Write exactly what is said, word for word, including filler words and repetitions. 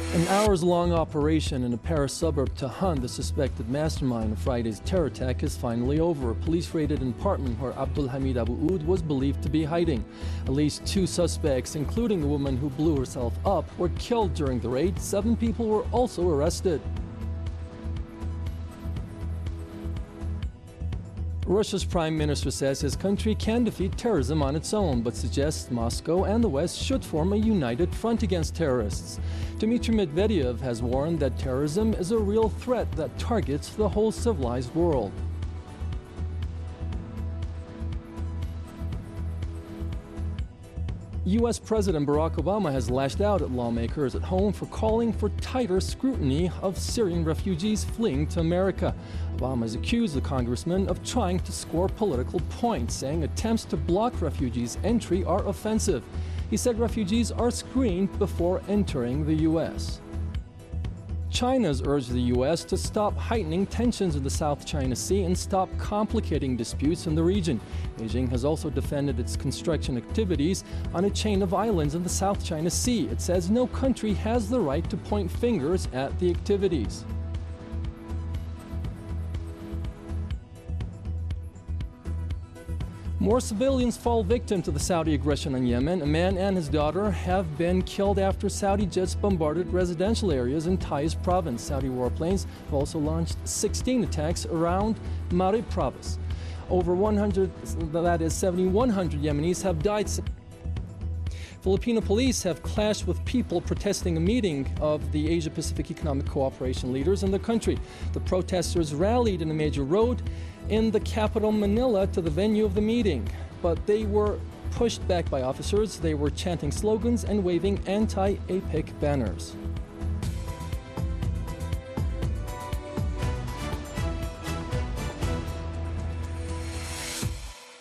An hours-long operation in a Paris suburb to hunt the suspected mastermind of Friday's terror attack is finally over. Police raided an apartment where Abdul Hamid Abu Oud was believed to be hiding. At least two suspects, including the woman who blew herself up, were killed during the raid. Seven people were also arrested. Russia's prime minister says his country can defeat terrorism on its own, but suggests Moscow and the West should form a united front against terrorists. Dmitry Medvedev has warned that terrorism is a real threat that targets the whole civilized world. U S President Barack Obama has lashed out at lawmakers at home for calling for tighter scrutiny of Syrian refugees fleeing to America. Obama has accused the congressman of trying to score political points, saying attempts to block refugees' entry are offensive. He said refugees are screened before entering the U S China has urged the U S to stop heightening tensions in the South China Sea and stop complicating disputes in the region. Beijing has also defended its construction activities on a chain of islands in the South China Sea. It says no country has the right to point fingers at the activities. More civilians fall victim to the Saudi aggression on Yemen. A man and his daughter have been killed after Saudi jets bombarded residential areas in Taiz province. Saudi warplanes have also launched sixteen attacks around Marib province. Over one hundred, that is seven thousand one hundred Yemenis have died. Filipino police have clashed with people protesting a meeting of the Asia-Pacific Economic Cooperation leaders in the country. The protesters rallied in a major road in the capital, Manila, to the venue of the meeting, but they were pushed back by officers. They were chanting slogans and waving anti-APEC banners.